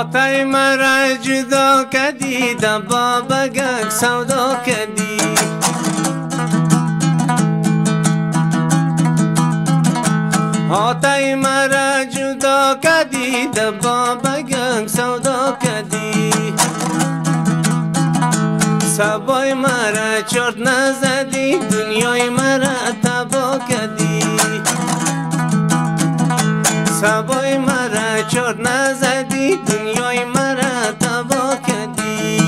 آتای مرا جدا کردی در بابگک سودا کردی آتای مرا جدا کردی در بابگک سودا کردی سبای مرا چرت نزدی دنیای مرا تبا کردی سبای مرا چرت نزدی دنیای مرا تبا کردی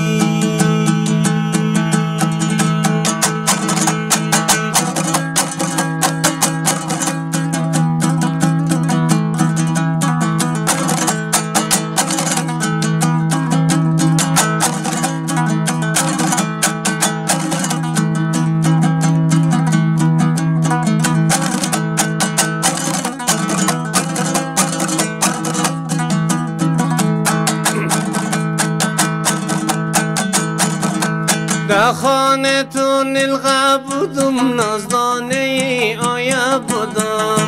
در خانه تو نلغا بودم نازدانه آیا بودم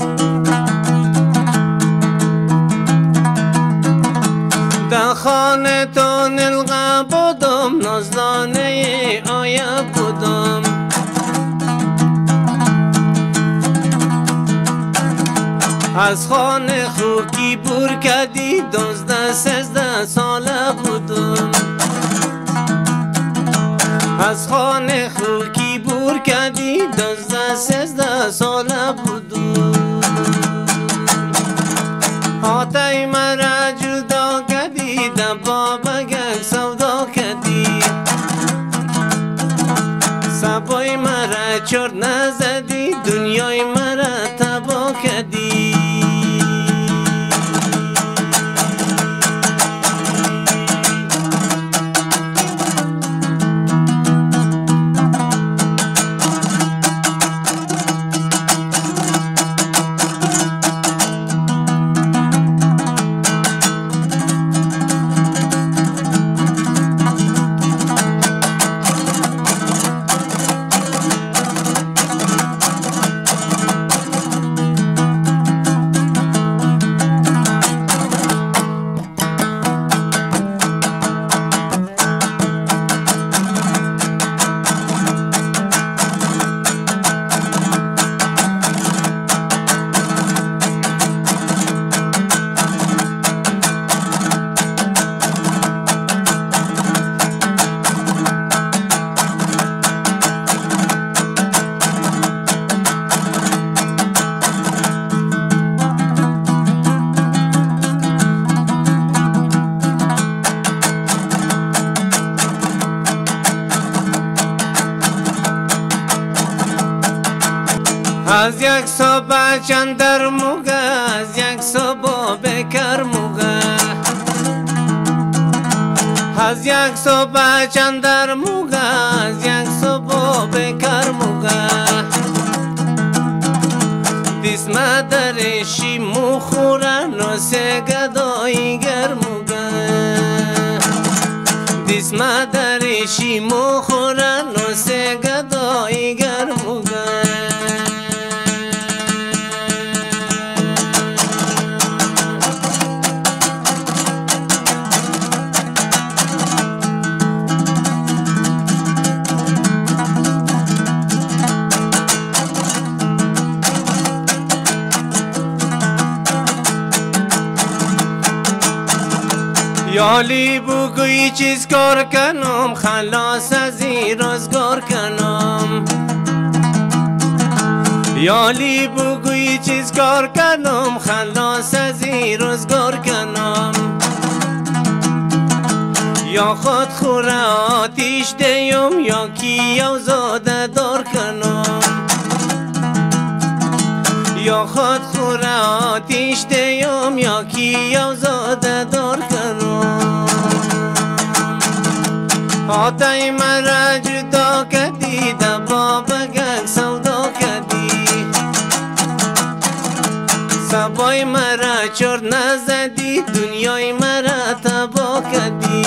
در خانه تو نلغا بودم نازدانه آیا بودم از خانه خوکی بور کردی 12-13 ساله بودم از خانه خوکی بور کردی 12-13 ساله بودم آتای مرا جدا کردی در بابگک سودا کردی سبای مرا چرت نزدی دنیای مرا تبا کردی از یک صبح چندر موگه از یک صبح بکر موگه از یک صبح چندر موگه از یک صبح بکر موگه دیسمه درشی مخوره نوسه گدایی گر موگه دیسمه درشی مخوره نوسه گدایی گر موگه یالی بگوی چیز کار کنم خلاص از این روزگار کنم یالی بگوی چیز کار کنم خلاص از این روزگار کنم یا خود خوره آتیش دیم یا کیو زاده دار کنم یا خود خوره آتیش دیم یا کیو زاده دار کنم آتای مرا جدا کردی در بابگک سودا کردی سبای مرا چرت نزدی دنیای مرا تبا کردی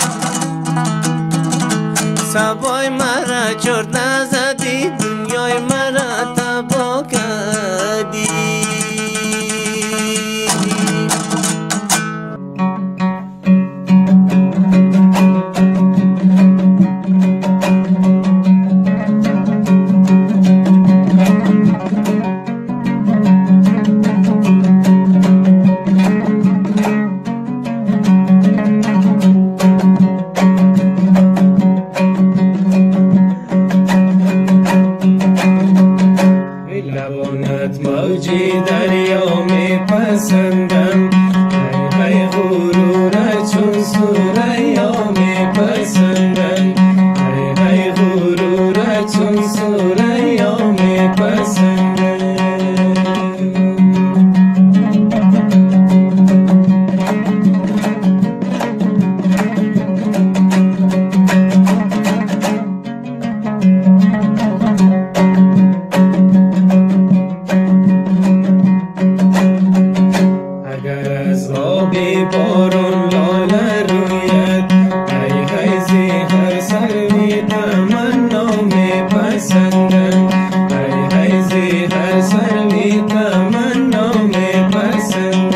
سبای مرا چرت نزدی دنیای مرا تبا کردی موجی دریا میپسندم، ای ای غرور چون ثریا میپسندم، ای ای غرور چون ثریا میپسندم. بارون لاله روید، ای ای زیهر سروی تمنا میپسندم، ای ای زیهر سروی تمنا میپسندم.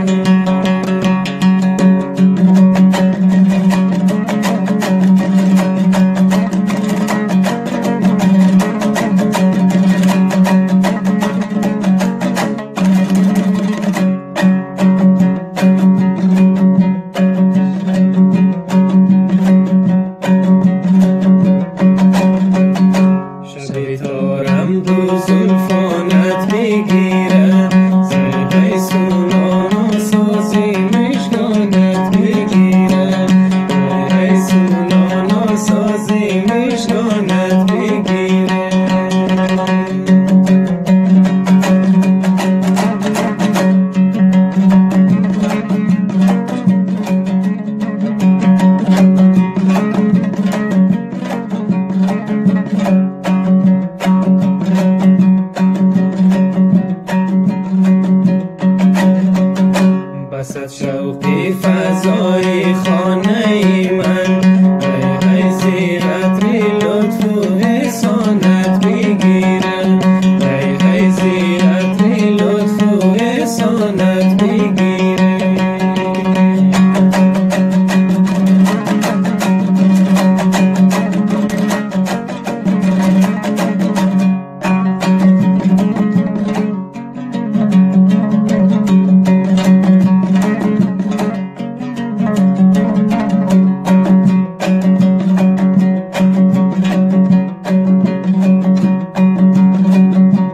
دارم دو زلفانت میگیره، زلفی سونان و سازی مشکانت میگیره، ای سونان و سازی مشکانت میگیره. بسد شوقی فضای خانه من، ای ای زیرت لطف و احسانت میگیرم، ای ای زیرت لطف و احسانت میگیرم.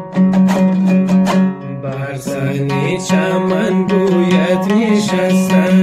چمن بویت نشستم،